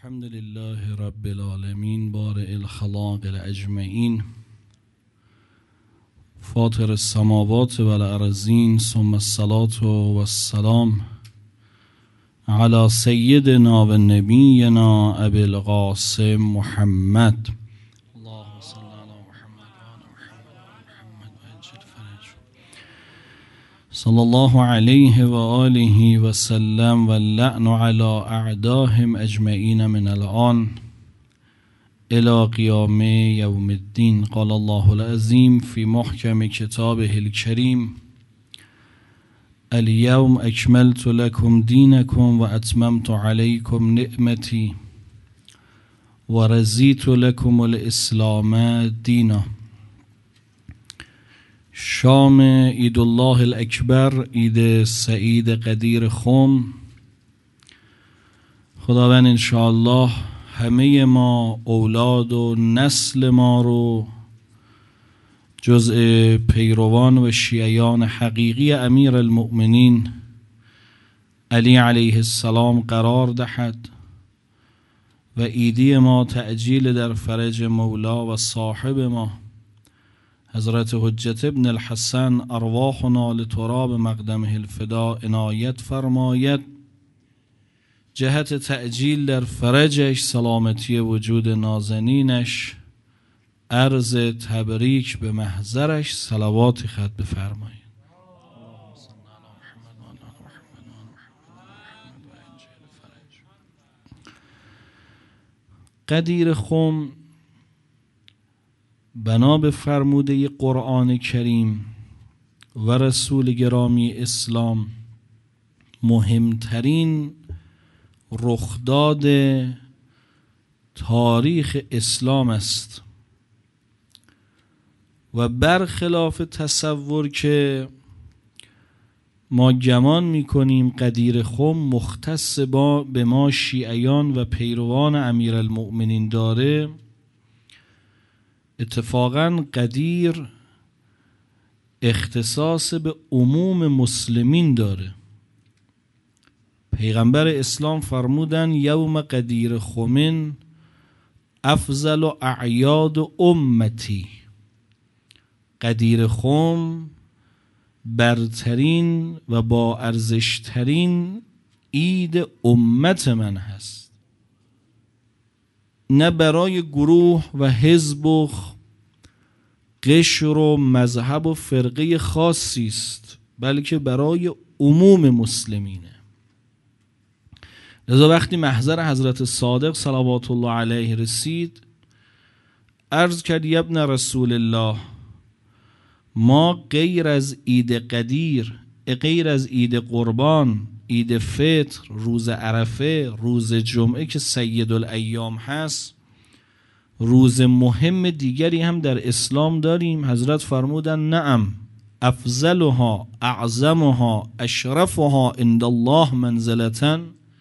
الحمد لله رب العالمين بارئ الخلاق الأجمعين فاطر السماوات والأرضين ثم الصلاة والسلام على سيدنا و نبينا أبي القاسم محمد اللهم صل على محمد وعلى محمد وعجل فرجه صلى الله عليه وآله وسلم واللعن على أعداهم أجمعين من الآن إلى قيام يوم الدين. قال الله العظيم في محكم كتابه الكريم: اليوم أكملت لكم دينكم وأتممت عليكم نعمتي ورضيت لكم الإسلام دينا. شام عید الله الاکبر، عید سعید قدیر خم. خداوند انشاءالله همه ما، اولاد و نسل ما رو جزء پیروان و شیعیان حقیقی امیر المؤمنین علی علیه السلام قرار دهد و عیدی ما تعجیل در فرج مولا و صاحب ما حضرت حجت ابن الحسن ارواحنا لتراب مقدمه الفدا عنایت فرماید. جهت تعجیل در فرجش، سلامتی وجود نازنینش، عرض تبریک به محضرش صلوات خط بفرمایید. قدیر خم بنا به فرموده قرآن کریم و رسول گرامی اسلام مهمترین رخداد تاریخ اسلام است و برخلاف تصور که ما گمان می‌کنیم قدیر خم مختص به ما شیعیان و پیروان امیرالمؤمنین داره، اتفاقاً قدیر اختصاص به عموم مسلمین داره. پیغمبر اسلام فرمودن یوم قدیر خمن افضل اعیاد امتی. قدیر خم برترین و با ارزشترین عید امت من هست، نه برای گروه و حزب و قشر و مذهب و فرقه خاصی است، بلکه برای عموم مسلمینه. لذا وقتی محضر حضرت صادق صلوات الله علیه رسید، عرض کرد ابن رسول الله، ما غیر از عید قدیر، غیر از عید قربان، عید فطر، روز عرفه، روز جمعه که سید الایام هست، روز مهم دیگری هم در اسلام داریم؟ حضرت فرمودن نعم، افضلها اعظمها اشرفها عند الله منزلتاً،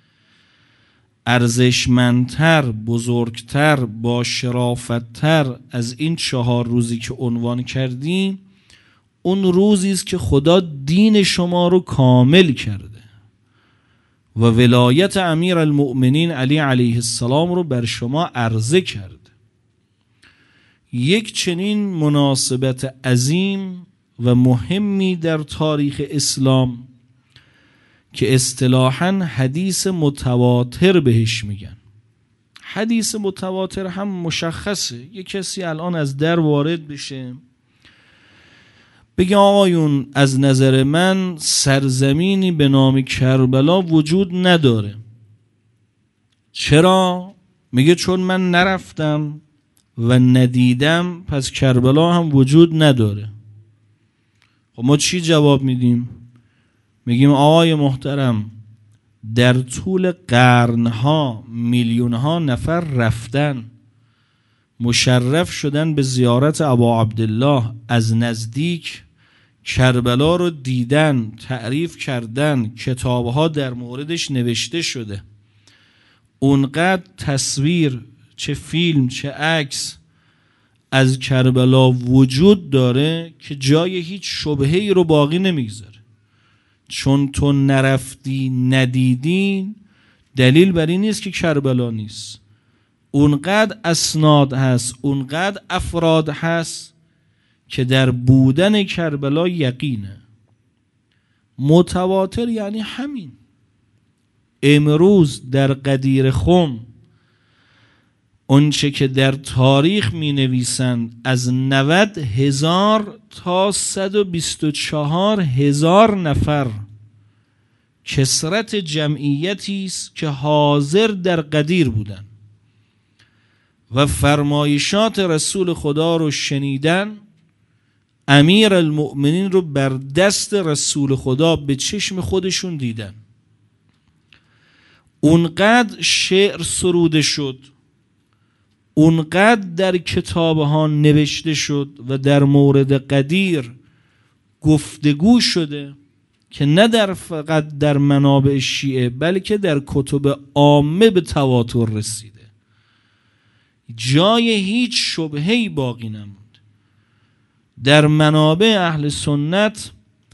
ارزشمندتر، بزرگتر، با شرافتتر از این 4 روزی که عنوان کردیم اون روزی است که خدا دین شما رو کامل کرده و ولایت امیر المؤمنین علی علیه السلام رو بر شما عرضه کرده. یک چنین مناسبت عظیم و مهمی در تاریخ اسلام که اصطلاحاً حدیث متواتر بهش میگن. حدیث متواتر هم مشخصه. یک کسی الان از در وارد بشه بگه آقایون از نظر من سرزمینی به نام کربلا وجود نداره. چرا؟ میگه چون من نرفتم و ندیدم پس کربلا هم وجود نداره. خب ما چی جواب میدیم؟ میگیم آقای محترم، در طول قرنها میلیونها نفر رفتن، مشرف شدن به زیارت ابا عبدالله، از نزدیک کربلا رو دیدن، تعریف کردن، کتابها در موردش نوشته شده. اونقدر تصویر، چه فیلم چه عکس از کربلا وجود داره که جای هیچ شبهه‌ای رو باقی نمیگذاره. چون تو نرفتی ندیدی دلیل بر این نیست که کربلا نیست. اونقدر اسناد هست، اونقدر افراد هست که در بودن کربلا یقینه. متواتر یعنی همین. امروز در غدیر خم اونچه که در تاریخ می نویسند از 90,000 تا 124,000 نفر کثرت جمعیتی است که حاضر در غدیر بودند و فرمایشات رسول خدا رو شنیدن، امیر المؤمنین رو بر دست رسول خدا به چشم خودشون دیدن. اونقدر شعر سروده شد، اونقدر در کتابها نوشته شد و در مورد غدیر گفتگو شده که نه فقط در منابع شیعه بلکه در کتب عامه به تواتر رسیده. جای هیچ شبهه‌ای باقی نموند. در منابع اهل سنت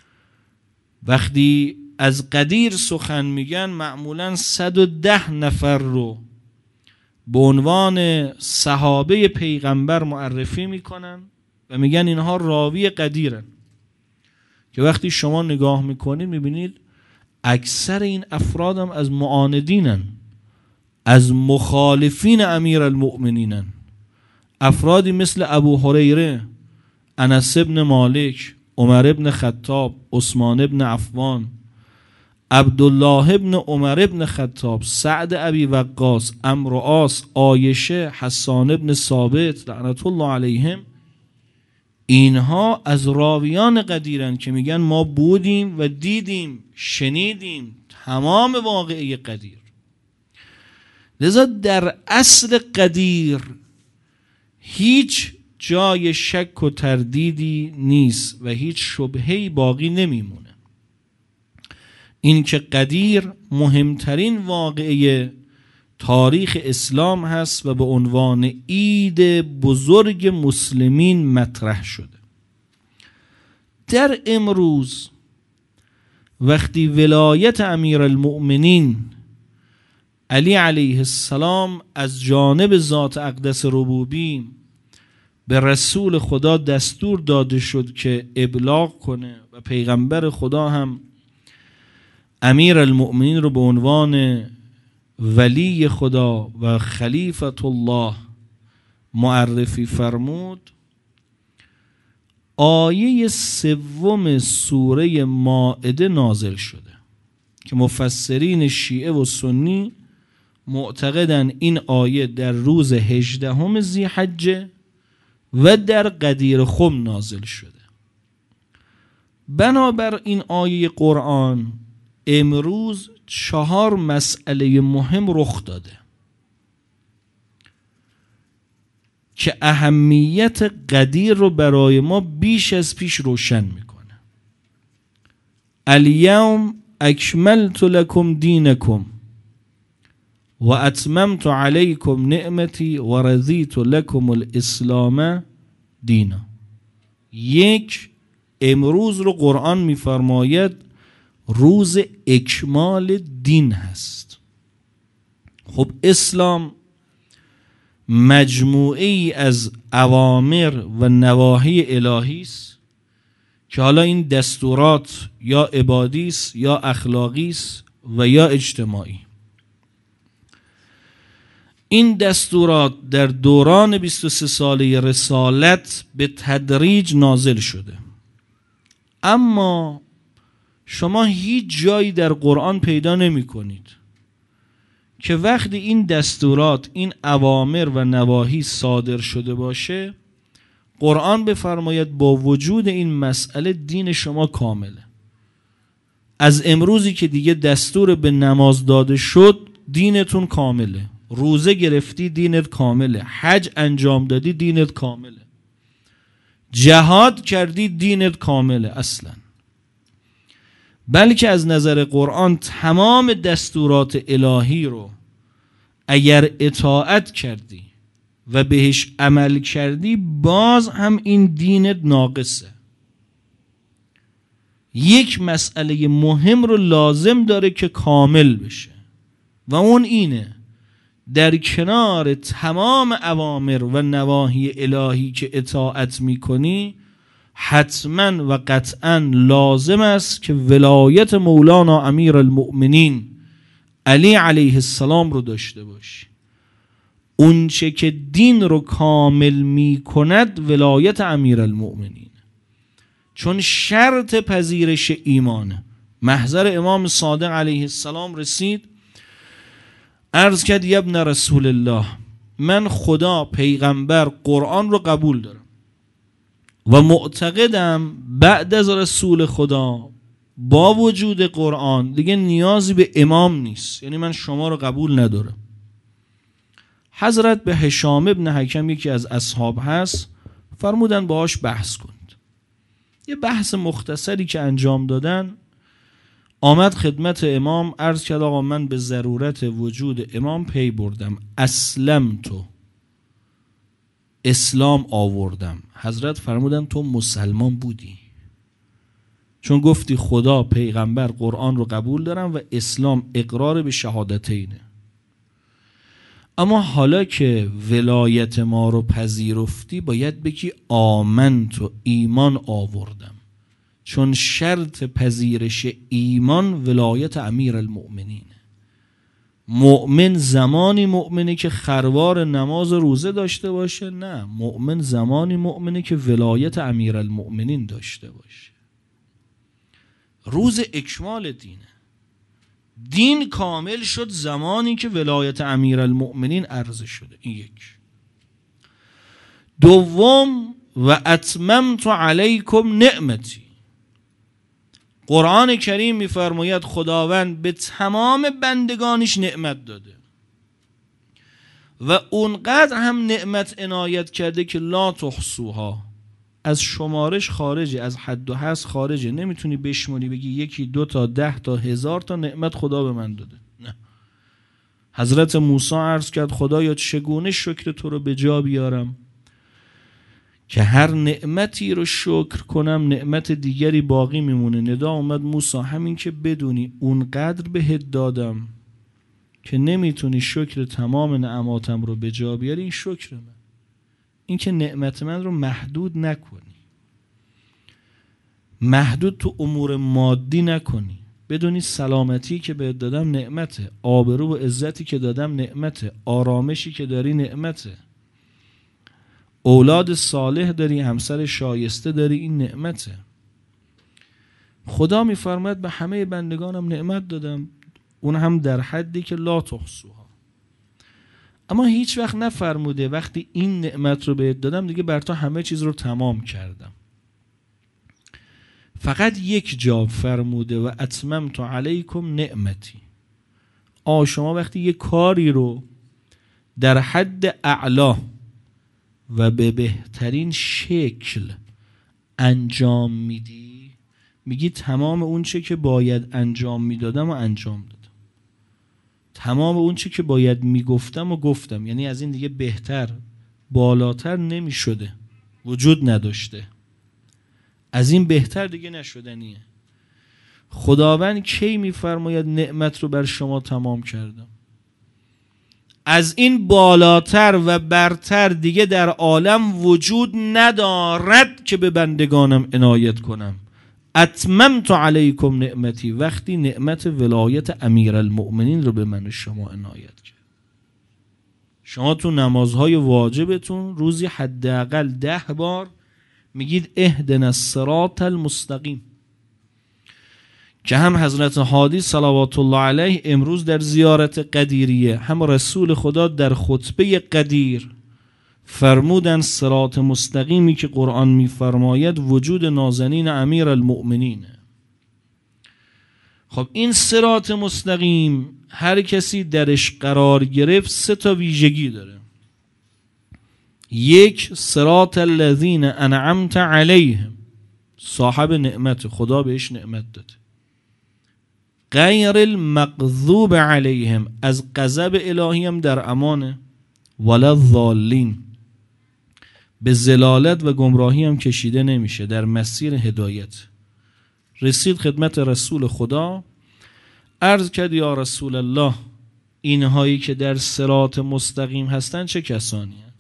وقتی از غدیر سخن میگن معمولاً 110 نفر رو به عنوان صحابه پیغمبر معرفی میکنن و میگن اینها راوی غدیرن، که وقتی شما نگاه میکنید میبینید اکثر این افراد هم از معاندینن، از مخالفین امیر المؤمنینن. افرادی مثل ابو هریره، انس ابن مالک، عمر ابن خطاب، عثمان ابن عفان، عبدالله ابن عمر ابن خطاب، سعد ابی وقاص، عمرو و عاص، عایشه، حسان ابن ثابت لعنت الله علیهم، اینها از راویان غدیرن که میگن ما بودیم و دیدیم، شنیدیم تمام واقعه غدیر. لذا در اصل غدیر هیچ جای شک و تردیدی نیست و هیچ شبهه‌ای باقی نمیمونه. این که غدیر مهمترین واقعه تاریخ اسلام هست و به عنوان عید بزرگ مسلمین مطرح شده. در امروز وقتی ولایت امیر المؤمنین علی علیه السلام از جانب ذات اقدس ربوبی به رسول خدا دستور داده شد که ابلاغ کنه و پیغمبر خدا هم امیر المؤمنین رو به عنوان ولی خدا و خلیفت الله معرفی فرمود، آیه 3 سوره مائده نازل شده که مفسرین شیعه و سنی معتقدن این آیه در روز 18 ذی‌حجه و در غدیر خم نازل شده. بنابر این آیه قرآن امروز 4 مسئله مهم رخ داده که اهمیت غدیر رو برای ما بیش از پیش روشن میکنه. الیوم اکملت لکم دینکم و اتممت علیکم نعمتی و رضیت لکم الاسلام دینا. یک، امروز رو قرآن میفرماید روز اکمال دین هست. خب اسلام مجموعه ای از اوامر و نواهی الهی است که حالا این دستورات یا عبادی است یا اخلاقی است و یا اجتماعی. این دستورات در دوران 23 ساله رسالت به تدریج نازل شده، اما شما هیچ جایی در قرآن پیدا نمی کنید که وقتی این دستورات، این اوامر و نواهی صادر شده باشه قرآن بفرماید با وجود این مسئله دین شما کامله. از امروزی که دیگه دستور به نماز داده شد دینتون کامله، روزه گرفتی دینت کامله، حج انجام دادی دینت کامله، جهاد کردی دینت کامله اصلا. بلکه از نظر قرآن تمام دستورات الهی رو اگر اطاعت کردی و بهش عمل کردی باز هم این دینت ناقصه. یک مسئله مهم رو لازم داره که کامل بشه و اون اینه در کنار تمام اوامر و نواهی الهی که اطاعت میکنی حتما و قطعا لازم است که ولایت مولانا امیر المؤمنین علی علیه السلام رو داشته باشی. اون چه که دین رو کامل میکند ولایت امیر المؤمنین، چون شرط پذیرش ایمانه. محضر امام صادق علیه السلام رسید، عرض کرد یا ابن رسول الله، من خدا، پیغمبر، قرآن رو قبول دارم و معتقدم بعد از رسول خدا با وجود قرآن دیگه نیازی به امام نیست، یعنی من شما رو قبول ندارم. حضرت به هشام ابن حکم یکی از اصحاب هست، فرمودن باهاش بحث کنید. یه بحث مختصری که انجام دادن، آمد خدمت امام، عرض کرد آقا من به ضرورت وجود امام پی بردم، اسلمتو، اسلام آوردم. حضرت فرمودن تو مسلمان بودی، چون گفتی خدا، پیغمبر، قرآن رو قبول دارم و اسلام اقرار به شهادتینه. اما حالا که ولایت ما رو پذیرفتی باید بگی آمنتو، ایمان آوردم، چون شرط پذیرش ایمان ولایت امیر المؤمنینه. مؤمن زمانی مؤمنه که خروار نماز و روزه داشته باشه؟ نه، مؤمن زمانی مؤمنه که ولایت امیر المؤمنین داشته باشه. روز اکمال دینه. دین کامل شد زمانی که ولایت امیر المؤمنین عرضه شده. این یک. دوم، و اتممت علیکم نعمتی، قرآن کریم میفرماید خداوند به تمام بندگانش نعمت داده و اونقدر هم نعمت عنایت کرده که لا تحصوها، از شمارش خارجه، از حد و حصر خارجه، نمیتونی بشماری بگی یکی، 2 تا، 10 تا، 1000 تا نعمت خدا به من داده. نه. حضرت موسی عرض کرد خدایا چگونه شکر تو رو به جا بیارم که هر نعمتی رو شکر کنم نعمت دیگری باقی میمونه. ندا اومد موسی همین که بدونی اونقدر بهت دادم که نمیتونی شکر تمام نعماتم رو به جا بیاری، این شکر من. این که نعمت من رو محدود نکنی، محدود تو امور مادی نکنی، بدونی سلامتی که بهت دادم نعمته، آبرو و عزتی که دادم نعمته، آرامشی که داری نعمته، اولاد صالح داری، همسر شایسته داری، این نعمته. خدا میفرماید به همه بندگانم نعمت دادم، اون هم در حدی که لا تحصوها. اما هیچ وقت نفرموده وقتی این نعمت رو بهت دادم دیگه بر تو همه چیز رو تمام کردم. فقط یک جا فرموده و اتممت علیکم نعمتی. شما وقتی یک کاری رو در حد اعلا و به بهترین شکل انجام میدی، میگی تمام اون چه که باید انجام میدادم و انجام دادم، تمام اون چه که باید میگفتم و گفتم، یعنی از این دیگه بهتر، بالاتر نمیشده، وجود نداشته، از این بهتر دیگه نشدنیه. خداوند کی میفرماید نعمت رو بر شما تمام کردم؟ از این بالاتر و برتر دیگه در عالم وجود ندارد که به بندگانم عنایت کنم. اتممت علیکم نعمتی، وقتی نعمت ولایت امیر المؤمنین رو به من و شما عنایت کرد. شما تو نمازهای واجبتون روزی حداقل 10 بار میگید اهدنا الصراط المستقیم، که هم حضرت هادی صلوات الله علیه امروز در زیارت قدیریه، هم رسول خدا در خطبه قدیر فرمودن صراط مستقیمی که قرآن میفرماید وجود نازنین امیر المؤمنین. خب این صراط مستقیم هر کسی درش قرار گرفت 3 تا ویژگی داره. 1، صراط الذین انعمت علیهم، صاحب نعمت، خدا بهش نعمت داده. غیر المغضوب علیهم، از غضب الهی هم در امانه. ولا الضالین، به ضلالت و گمراهی هم کشیده نمیشه، در مسیر هدایت. رسید خدمت رسول خدا، عرض کرد یا رسول الله اینهایی که در صراط مستقیم هستن چه کسانی هستند؟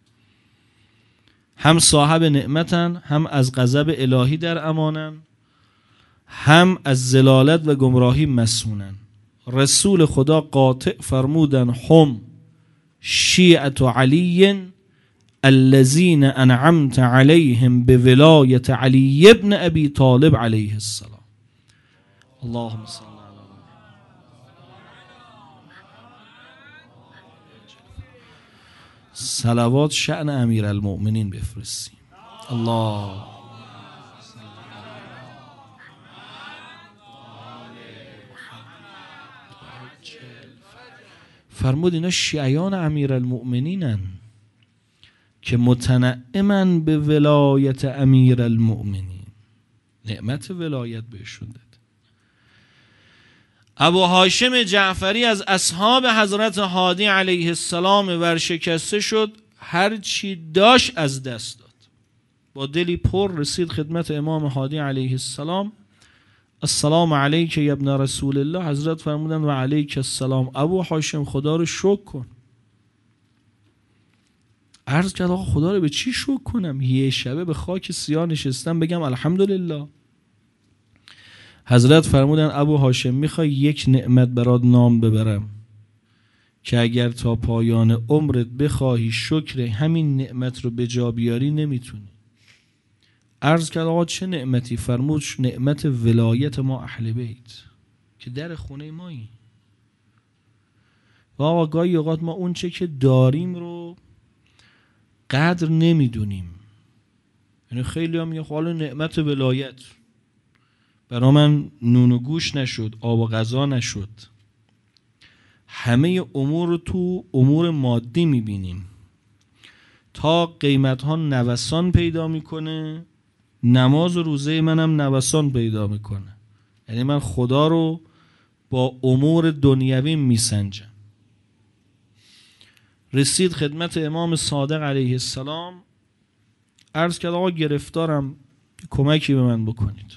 هم صاحب نعمتن، هم از غضب الهی در امانن، هم از ضلالت و گمراهی مسئولن. رسول خدا قاطع فرمودن هم شیعة علی الذین انعمت علیهم بولایت علی ابن ابی طالب علیه السلام. اللهم صل علی صلوات شأن امیر المؤمنین بفرستیم. الله فرمود اینا شیعیان امیر المؤمنینن که متنعمن به ولایت امیر المؤمنین، نعمت ولایت بهشون داد. ابو هاشم جعفری از اصحاب حضرت هادی علیه السلام ورشکسته شد، هر چی داشت از دست داد. با دلی پر رسید خدمت امام هادی علیه السلام. السلام علیک یا ابن رسول الله. حضرت فرمودن و علیک السلام. ابو هاشم خدا رو شکر کن. عرض کرد آقا خدا رو به چی شکر کنم؟ یه شبه به خاک سیاه نشستم بگم الحمدلله. حضرت فرمودن ابو هاشم میخوای یک نعمت برات نام ببرم که اگر تا پایان عمرت بخواهی شکر همین نعمت رو به جا بیاری نمیتونی. عرض کرد آقا چه نعمتی؟ فرمود نعمت ولایت ما اهل بیت که در خونه مایی. و آقا گاهی اوقات ما اون چه که داریم رو قدر نمیدونیم. یعنی خیلی هم میگه حالا نعمت ولایت برا من نون و گوش نشد، آب و غذا نشد. همه امور رو تو امور مادی میبینیم. تا قیمت ها نوسان پیدا میکنه، نماز و روزه منم نوسان پیدا میکنه. یعنی من خدا رو با امور دنیوی میسنجم. رسید خدمت امام صادق علیه السلام. عرض کرد آقا گرفتارم، کمکی به من بکنید.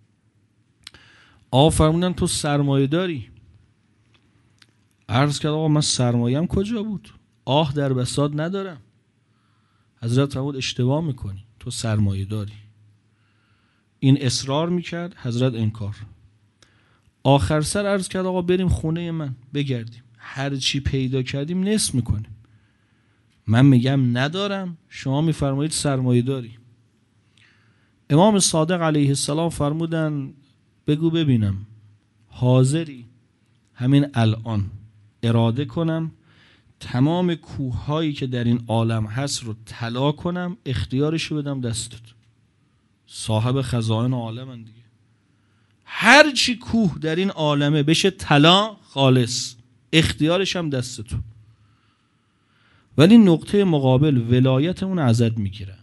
آقا فرمودن تو سرمایه داری؟ عرض کرد آقا من سرمایه‌ام کجا بود؟ آه در بساط ندارم. حضرت فرمود اشتباه میکنی، تو سرمایه داری. این اصرار میکرد، حضرت انکار. آخر سر عرض کرد آقا بریم خونه من بگردیم، هر چی پیدا کردیم نصف میکنیم. من میگم ندارم، شما میفرمایید سرمایه داری. امام صادق علیه السلام فرمودن بگو ببینم حاضری همین الان اراده کنم تمام کوههایی که در این عالم هست رو طلا کنم، اختیارشو بدم دستت. صاحب خزائن عالمن دیگه. هر چی کوه در این عالمه بشه طلا خالص، اختیارش هم دستتون. ولی نقطه مقابل ولایتمون ازت میگیره.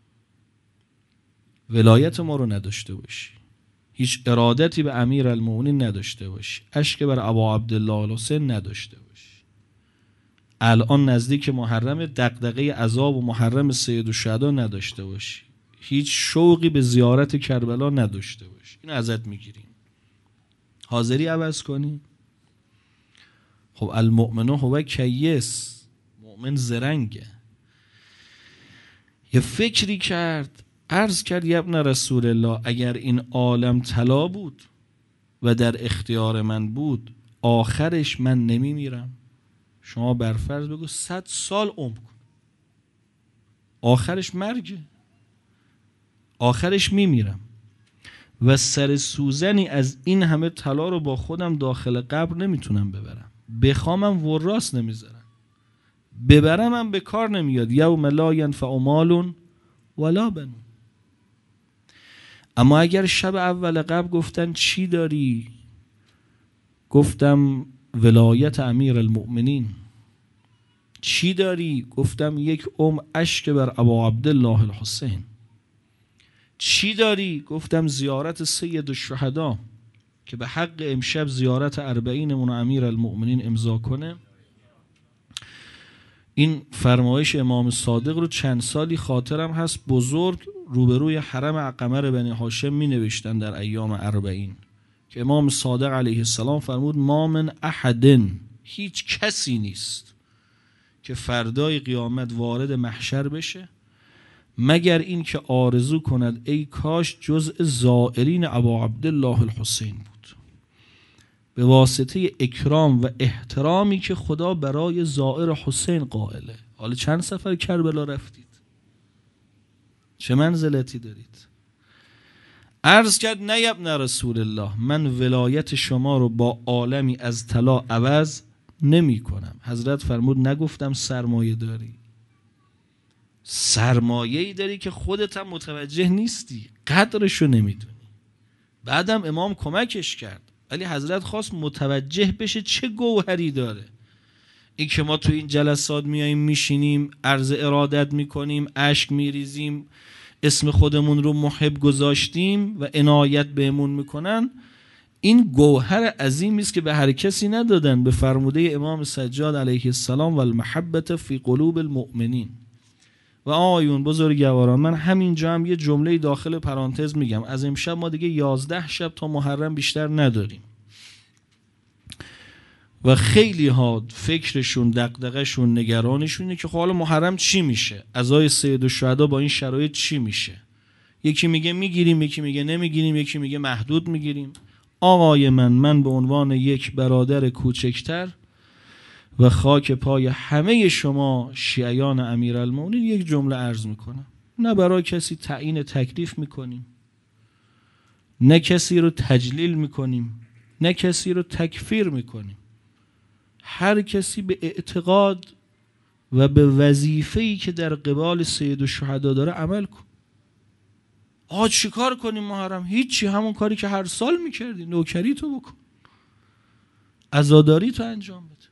ولایت ما رو نداشته باشی، هیچ ارادتی به امیر المؤمنین نداشته باشی، اشک بر ابا عبدالله الحسین نداشته باشی، الان نزدیک محرم دغدغه عذاب و محرم سید الشهدا نداشته باشی، هیچ شوقی به زیارت کربلا نداشته باشی، این ازت میگیریم. حاضری عوض کنی؟ خب المؤمن هو کیس، مؤمن زرنگه. یه فکری کرد، عرض کرد یا ابن رسول الله اگر این عالم طلا بود و در اختیار من بود آخرش من نمیمیرم. شما برفرض بگو 100 سال عمر کن، آخرش مرگه، آخرش میمیرم و سر سوزنی از این همه طلا رو با خودم داخل قبر نمیتونم ببرم. بخوامم وراث نمیذارم، ببرمم به کار نمیاد. یوم لا ینفع مال ولا بنون. اما اگر شب اول قبر گفتن چی داری؟ گفتم ولایت امیر المؤمنین. چی داری؟ گفتم یک اشک بر ابا عبدالله الحسین. چی داری؟ گفتم زیارت سید الشهدا که به حق امشب زیارت 40 امیر المؤمنین امضا کنه. این فرمایش امام صادق رو چند سالی خاطرم هست، بزرگ روبروی حرم قمر بنی هاشم می نوشتن در ایام 40 که امام صادق علیه السلام فرمود ما من احد، هیچ کسی نیست که فردای قیامت وارد محشر بشه مگر این که آرزو کند ای کاش جزء زائرین ابا عبدالله الحسین بود، به واسطه اکرام و احترامی که خدا برای زائر حسین قائله. حالا چند سفر کربلا رفتید؟ چه منزلتی دارید؟ عرض کرد نه ابن رسول الله، من ولایت شما رو با عالمی از طلا عوض نمی کنم. حضرت فرمود نگفتم سرمایه داری، سرمایه‌ای داری که خودت هم متوجه نیستی، قدرشو نمیدونی. بعدم امام کمکش کرد، ولی حضرت خواست متوجه بشه چه گوهری داره. این که ما تو این جلسات میاییم میشینیم عرض ارادت میکنیم، اشک میریزیم، اسم خودمون رو محب گذاشتیم و عنایت بهمون میکنن، این گوهر عظیمی است که به هر کسی ندادن. به فرموده امام سجاد علیه السلام و المحبت فی قلوب المؤمنین. و آیون بزرگواران، من همینجا هم یه جمله داخل پرانتز میگم، از امشب ما دیگه 11 شب تا محرم بیشتر نداریم و خیلی ها فکرشون دغدغه‌شون نگرانشون اینه که خب حالا محرم چی میشه، عزای سید الشهدا با این شرایط چی میشه. یکی میگه میگیریم، یکی میگه نمیگیریم، یکی میگه محدود میگیریم. آقای من به عنوان یک برادر کوچکتر و خاک پای همه شما شیعیان امیرالمومنین یک جمله عرض میکنم. نه برای کسی تعیین تکلیف میکنیم، نه کسی رو تجلیل میکنیم، نه کسی رو تکفیر میکنیم. هر کسی به اعتقاد و به وظیفه‌ای که در قبال سید الشهدا داره عمل کن. چی کار کنیم محرم؟ هیچی، همون کاری که هر سال میکردی، نوکری تو بکن، عزاداری تو انجام بده.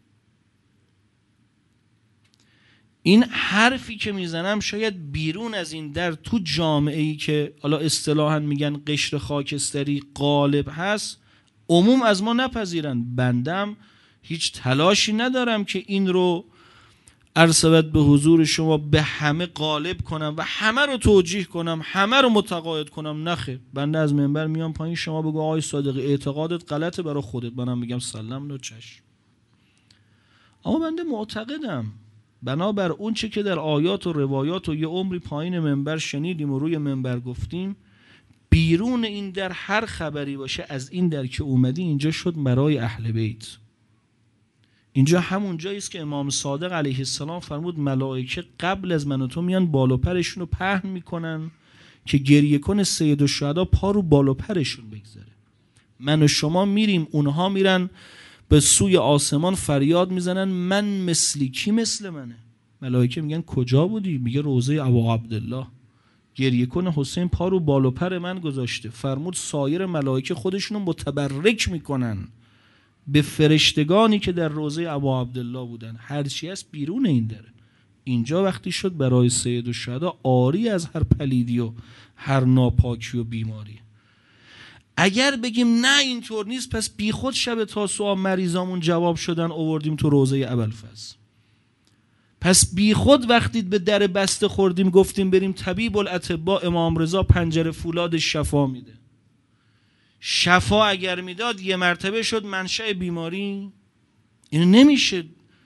این حرفی که میزنم شاید بیرون از این در تو جامعه‌ای که حالا اصطلاحاً میگن قشر خاکستری غالب هست، عموم از ما نپذیرن. بندم هیچ تلاشی ندارم که این رو ارسبت به حضور شما به همه غالب کنم و همه رو توجیه کنم، همه رو متقاعد کنم. نخیر، بنده از منبر میام پایین، شما بگو آقای صادقی اعتقادت غلطه برای خودت، منم میگم سلام نو چشم. اما بنده معتقدم بنابر اون چه که در آیات و روایات و یه عمری پایین منبر شنیدیم و روی منبر گفتیم، بیرون این در هر خبری باشه از این در که اومدی اینجا شد برای اهل بیت. اینجا همون جایی است که امام صادق علیه السلام فرمود ملائکه قبل از من و تو میان بالا پرشون رو پهن میکنن که گریه کن سید الشهدا پا رو بالا پرشون بگذاره. من و شما میریم، اونها میرن به سوی آسمان فریاد میزنن من مثلی، کی مثل منه؟ ملائکه میگن کجا بودی؟ میگه روضه ابا عبدالله. گریه کن حسین پا رو بالا پر من گذاشته. فرمود سایر ملائکه خودشونو متبرک میکنن به فرشتگانی که در روضه ابا عبدالله بودن. هرچی هست بیرون این داره. اینجا وقتی شد برای سید الشهدا آری از هر پلیدی و هر ناپاکی و بیماری. اگر بگیم نه اینطور نیست، پس بی خود شب تاسوعا مریضامون جواب شدن آوردیم تو روضه ابوالفضل. پس بی خود وقتی به در بسته خوردیم گفتیم بریم طبیب الاطباء امام رضا پنجره فولاد شفا میده. شفا اگر میداد یه مرتبه شد منشأ بیماری. اینو نمیشه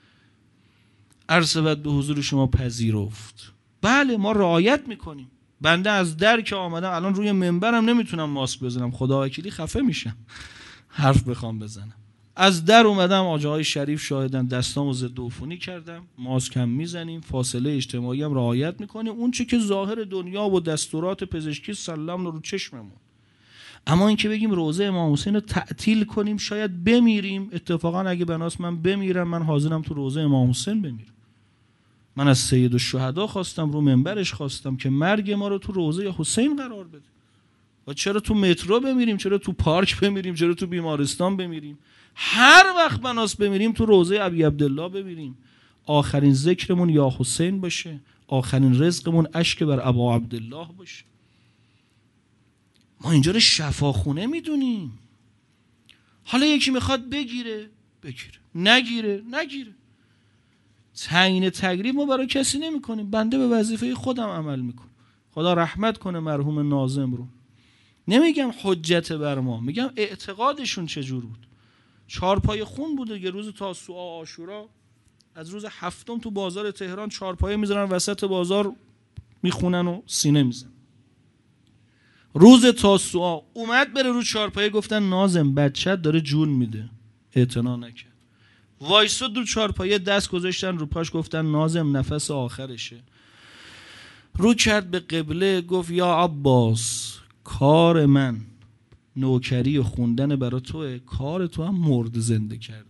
ارسبت به حضور شما پذیرفت. بله ما رعایت میکنیم. بنده از در که آمدم الان روی منبرم نمیتونم ماسک بزنم، خدا وکیلی خفه میشم حرف بخوام بزنم. از در اومدم، آجاهای شریف شاهدن، دستامو ضد عفونی کردم، ماسک هم میزنیم، فاصله اجتماعی هم رعایت میکنیم، اون چه که ظاهر دنیا و دستورات پزشکی سلام رو چشممون. اما این که بگیم روضه امام حسین رو تعطیل کنیم شاید بمیریم. اتفاقا اگه بناس من بمیرم، من حاضرم تو روضه امام حسین بمیرم. من از سید الشهدا خواستم، رو منبرش خواستم که مرگ ما رو تو روضه حسین قرار بده. و چرا تو مترو بمیریم، چرا تو پارک بمیریم، چرا تو بیمارستان بمیریم؟ هر وقت بناس بمیریم تو روضه ابی عبدالله بمیریم. آخرین ذکرمون یا حسین باشه، آخرین رزقمون اشک بر ابا عبدالله باشه. ما اینجا رو شفاخونه میدونیم. حالا یکی میخواد بگیره، نگیره. تعیین تکلیف ما برای کسی نمی کنیم. بنده به وظیفه خودم عمل میکنم. خدا رحمت کنه مرحوم ناظم رو. نمیگم حجت بر ما، میگم اعتقادشون چجور بود. چارپای خون بوده دیگه. روز تاسوعا عاشورا از روز هفتم تو بازار تهران چارپایه میذارن وسط بازار میخونن و سینه میزنن. روز تاسوعا اومد بره رو چارپایه، گفتن ناظم بچت داره جون میده، اعتنا نکرد. وایساد رو چارپایه، دست گذاشتن رو پاش، گفتن ناظم نفس آخرشه. رو کرد به قبله، گفت یا عباس کار من نوکری و خوندن برا توه، کار تو هم مرد زنده کردن.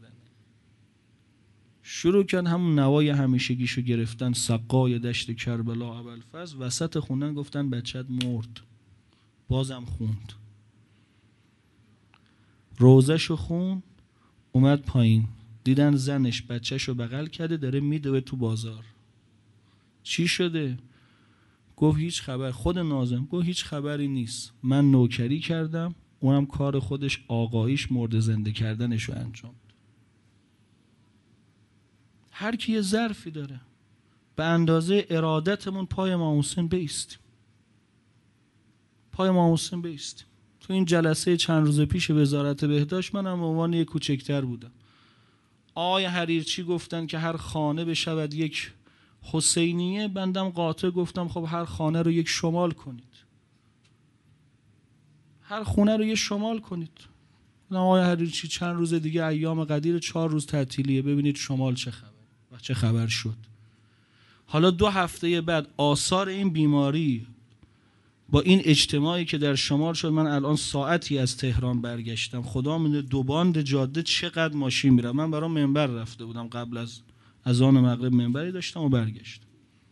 شروع کرد همون نوای همیشگیشو گرفتن، سقای دشت کربلا ابوالفضل، وسط خوندن گفتن بچت مرد. بازم خوند، روزشو خون، اومد پایین، دیدن زنش بچهشو بغل کرده داره میدوه تو بازار. چی شده؟ گفت هیچ خبر. خود ناظم گفت هیچ خبری نیست، من نوکری کردم، اونم کار خودش آقاییش مرد زنده کردنشو انجام. هر کی یه ظرفی داره، به اندازه ارادتمون پای امام حسین بایستیم، پای امام حسین بایستیم. تو این جلسه چند روز پیش وزارت بهداشت منم به عنوان یک کوچکتر بودم. آقای حریرچی گفتن که هر خانه بشود یک حسینیه، بندم قاطع گفتم خب هر خانه رو یک شمال کنید، هر خونه رو یک شمال کنید. آقای حریرچی چند روز دیگه ایام قدیر 4 روز تعطیلیه، ببینید شمال چه خبر و چه خبر شد. حالا 2 هفته بعد آثار این بیماری با این اجتماعی که در شمال شد، من الان ساعتی از تهران برگشتم، خدا میدونه 2 باند جاده چقدر ماشین میره. من برام منبر رفته بودم، قبل از اذان مغرب منبری داشتم و برگشتم.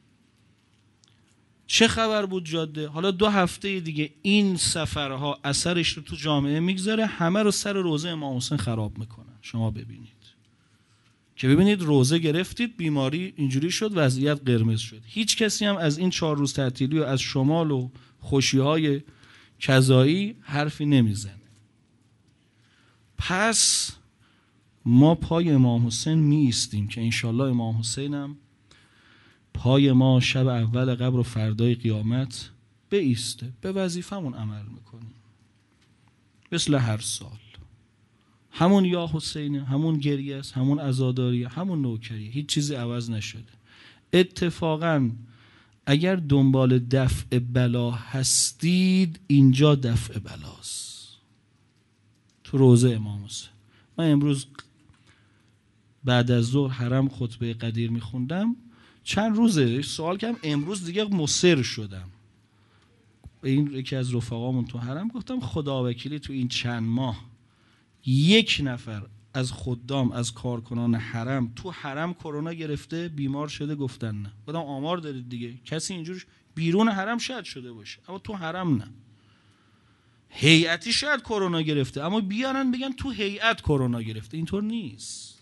چه خبر بود جاده؟ حالا 2 هفته دیگه این سفرها اثرش رو تو جامعه میگذاره، همه رو سر روزه امام حسین خراب میکنن. شما ببینید که ببینید روزه گرفتید، بیماری اینجوری شد، وضعیت قرمز شد. هیچ کسی هم از این 4 روز تعطیلی و از شمال و خوشی‌های کذایی حرفی نمیزنه. پس ما پای امام حسین می ایستیم که انشالله امام حسین هم پای ما شب اول قبر و فردای قیامت بایسته. به وظیفمون عمل میکنیم مثل هر سال، همون یا حسینه، همون گریه است، همون عزاداریه، همون نوکریه، هیچ چیزی عوض نشده. اتفاقاً اگر دنبال دفع بلا هستید، اینجا دفع بلاست، تو روزه امام حسین. من امروز بعد از ظهر حرم خطبه قدیر میخوندم، چند روزه سوال کردم، امروز دیگه مصر شدم. به این یکی از رفقامون تو حرم گفتم خدا وکیلی تو این چند ماه 1 نفر از خدام، از کارکنان حرم تو حرم کرونا گرفته بیمار شده؟ گفتن نه. گفتم آمار دارید دیگه، کسی اینجور بیرون حرم شاید شده باشه اما تو حرم نه. هیئتی شاید کرونا گرفته اما بیارن بگن تو هیئت کرونا گرفته، اینطور نیست.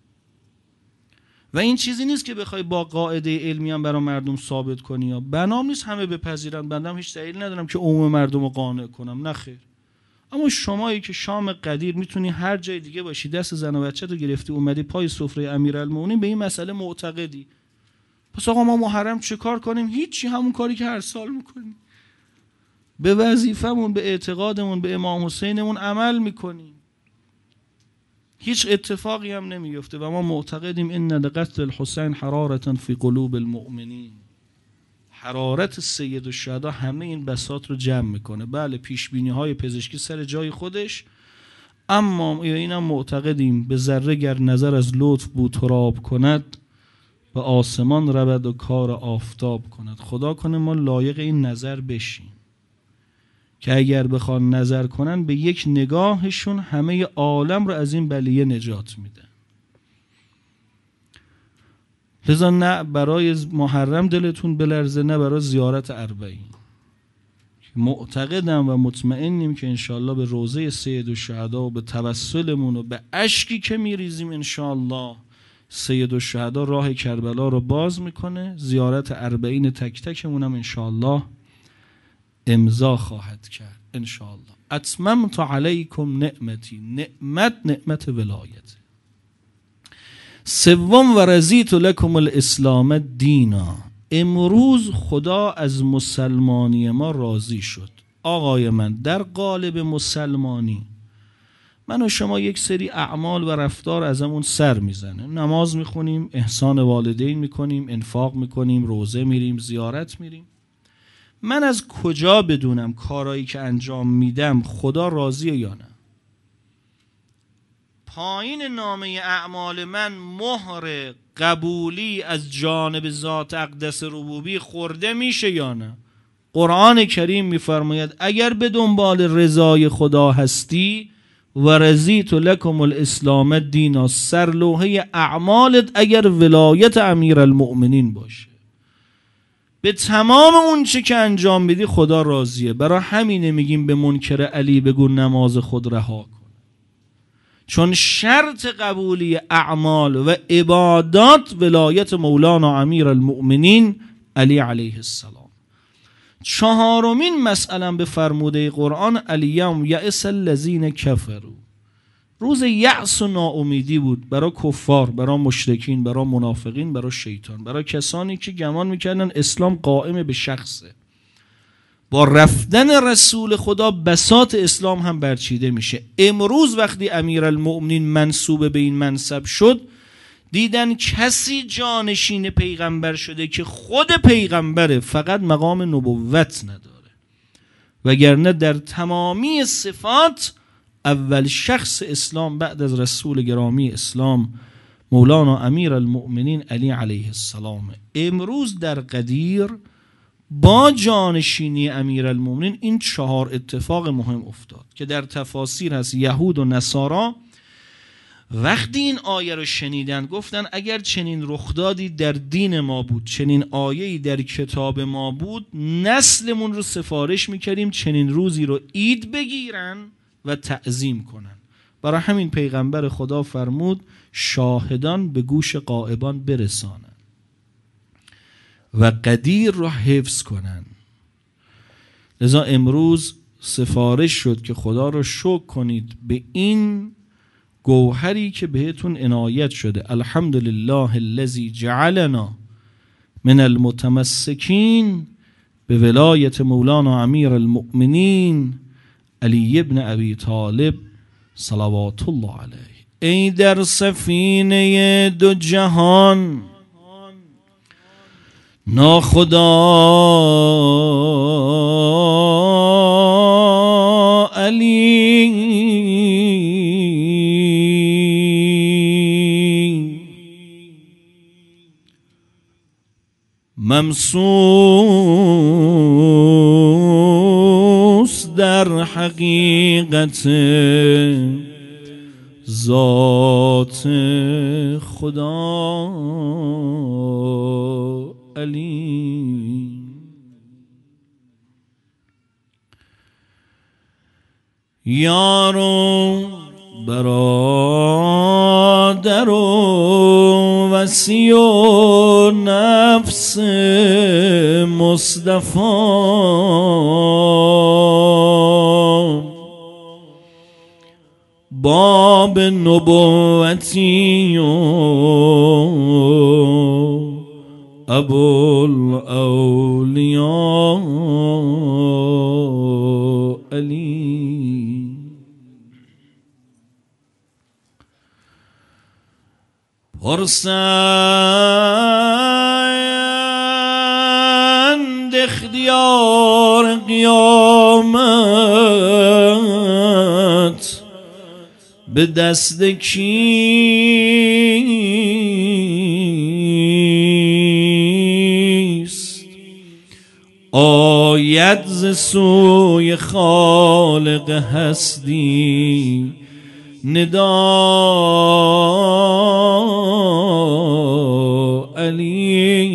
و این چیزی نیست که بخوای با قاعده علمی هم برای مردم ثابت کنی یا بنام نیست همه بپذیرن. بندم هیچ دلیل ندارم که عموم مردم رو قانع کنم، نه خیر. اما شمایی که شام قدیر میتونی هر جای دیگه باشی، دست زن و بچه رو گرفتی اومدی پای سفره امیرالمومنین، به این مسئله معتقدی. پس آقا ما محرم چه کار کنیم؟ هیچی، همون کاری که هر سال میکنیم، به وظیفمون، به اعتقادمون، به امام حسینمون عمل میکنیم، هیچ اتفاقی هم نمیفته. و ما معتقدیم ان لقتل الحسین حرارة فی قلوب المؤمنین. حرارت سید الشهدا همه این بساط رو جمع میکنه. بله پیشبینی های پزشکی سر جای خودش، اما اینم معتقدیم به ذره گر نظر از لطف بود تراب کند، به آسمان رود و کار آفتاب کند. خدا کنه ما لایق این نظر بشیم که اگر بخوان نظر کنن به یک نگاهشون همه عالم رو از این بلیه نجات میده. لذا نه برای محرم دلتون بلرزه، نه برای زیارت اربعین. معتقدم و مطمئنیم که انشاءالله به روضه سید الشهدا و به توسلمون و به اشکی که میریزیم انشاءالله سید الشهدا راه کربلا رو باز میکنه. زیارت اربعین تک تکمون هم انشاءالله امضا خواهد کرد انشاءالله. اتممت علیکم نعمتی، نعمت ولایت. 3 و رضیت لکم الاسلام دینا. امروز خدا از مسلمانی ما راضی شد. آقای من در قالب مسلمانی من و شما یک سری اعمال و رفتار ازمون سر میزنه. نماز میخونیم، احسان والدین میکنیم، انفاق میکنیم، روزه میریم، زیارت میریم. من از کجا بدونم کارایی که انجام میدم خدا راضیه یا نه؟ پایین نامه اعمال من مهر قبولی از جانب ذات اقدس ربوبی خورده میشه یا نه؟ قرآن کریم میفرماید اگر به دنبال رضای خدا هستی و رضیت لکم الاسلام دینا، سرلوحه اعمالت اگر ولایت امیر المؤمنین باشه، به تمام اون چه که انجام میدی خدا راضیه. برای همینه میگیم به منکر علی بگو نماز خود رها کن، چون شرط قبولی اعمال و عبادات ولایت مولانا امیر المؤمنین علی علیه السلام. چهارمین مسئله به فرموده قرآن الیوم یئس الذین کفروا، روز یأس و ناامیدی بود برای کفار، برای مشرکین، برای منافقین، برای شیطان، برای کسانی که گمان میکردن اسلام قائم به شخصه. با رفتن رسول خدا بساط اسلام هم برچیده میشه. امروز وقتی امیرالمؤمنین منصوب به این منصب شد، دیدن کسی جانشین پیغمبر شده که خود پیغمبره، فقط مقام نبوت نداره، وگرنه در تمامی صفات اول شخص اسلام بعد از رسول گرامی اسلام مولانا امیرالمؤمنین علی علیه السلام. امروز در قدیر با جانشینی امیرالمؤمنین این 4 اتفاق مهم افتاد که در تفاسیر هست. یهود و نصارا وقتی این آیه رو شنیدن گفتن اگر چنین رخدادی در دین ما بود، چنین آیه‌ای در کتاب ما بود، نسلمون رو سفارش میکردیم چنین روزی رو عید بگیرن و تعظیم کنن. برای همین پیغمبر خدا فرمود شاهدان به گوش غائبان برسانن و قدیر رو حفظ کنن. لذا امروز سفارش شد که خدا رو شکر کنید به این گوهری که بهتون عنایت شده. الحمدلله الذی جعلنا من المتمسکین به ولایت مولانا امیر المؤمنین علی ابن ابی طالب صلوات الله علیه. ای در سفینه دو جهان ناخدا علی، ممسوس در حقیقت ذات خدا علی. یارو برادر و وصی و نفس مصطفی، باب نبوتی و ابوالاولیاء علی. پرسند اختیار قیامت به دست کیست، آید ز سوی خالق هستی ندا علی.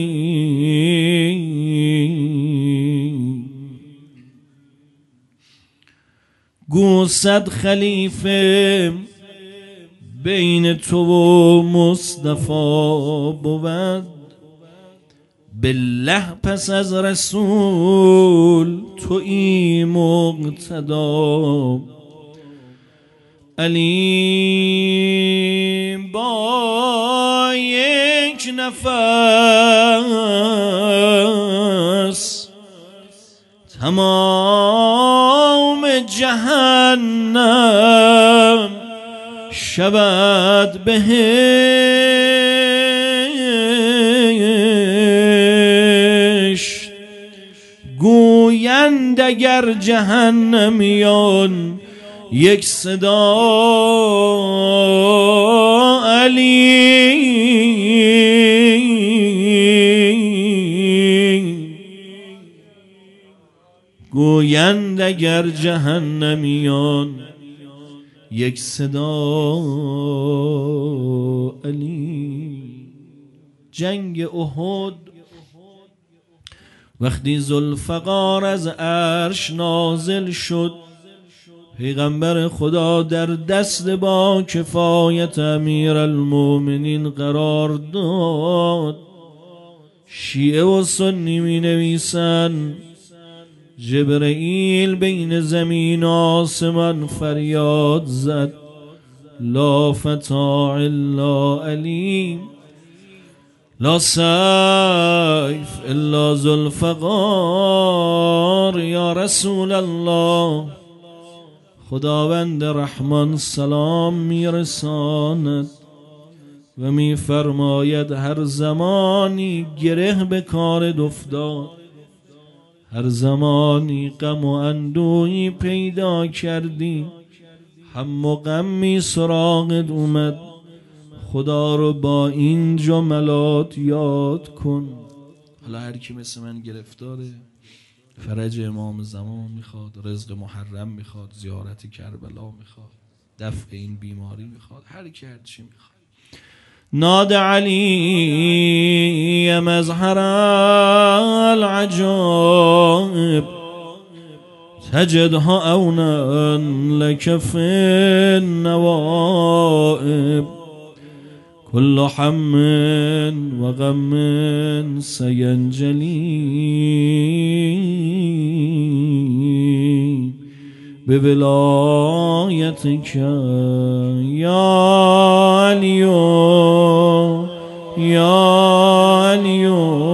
گو صد خلیفه بین تو و مصطفی بود، بالله پس از رسول تویی مقتدا علی. با یک نفس تمام جهنم شود بهشت گویند اگر جهنمیان یک صدا علی گویند اگر جهنمیان یک صدا علی. جنگ احد وقتی ذوالفقار از عرش نازل شد، پیغمبر خدا در دست با کفایت امیرالمومنین قرار داد. شیعه و سنی می نویسن جبرئیل بین زمین و آسمان فریاد زد لا فتاع الا علی لا سیف الا ذوالفقار یا رسول الله. خداوند رحمان سلام میرساند و میفرماید هر زمانی گره به کارت افتاد، هر زمانی غم و اندوهی پیدا کردی، هم و غمی سراغت اومد، خدا رو با این جملات یاد کن. حالا هر کی مثل من گرفتاره، فرج امام زمان میخواد، رزق محرم میخواد، زیارت کربلا میخواد، دفع این بیماری میخواد، هر کی هر چی میخواد. ناد علی مظهر العجائب تجدها اونا لك في النوائب كل هم و غم سینجلی بولایتك یا علی یا علی